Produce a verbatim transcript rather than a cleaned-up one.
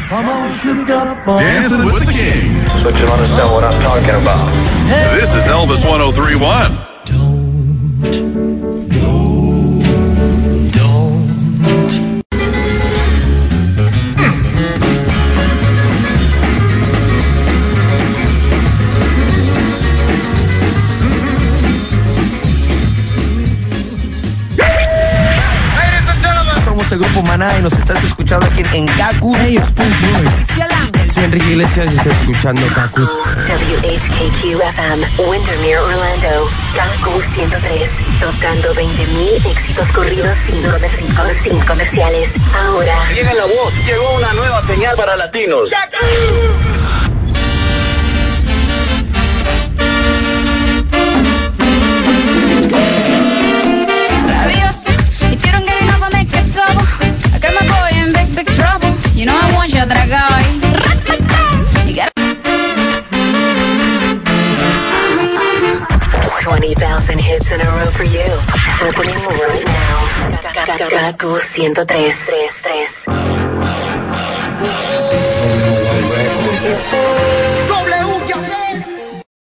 Dancing with the King. So you understand what I'm talking about. This is Elvis one oh three point one. El grupo Maná y nos estás escuchando aquí en Kaku. Hey, it's Prince Royce. Soy Enrique Iglesias y estás escuchando Kaku. W H K Q F M, Windermere, Orlando. Kaku ciento tres, tocando veinte mil éxitos corridos sin, comer- sin comerciales. Ahora. Viene la voz, llegó una nueva señal para latinos. You know I want you dragado ahí. twenty thousand hits in a row for you. Happening right now. Kaku ciento tres, tres, tres.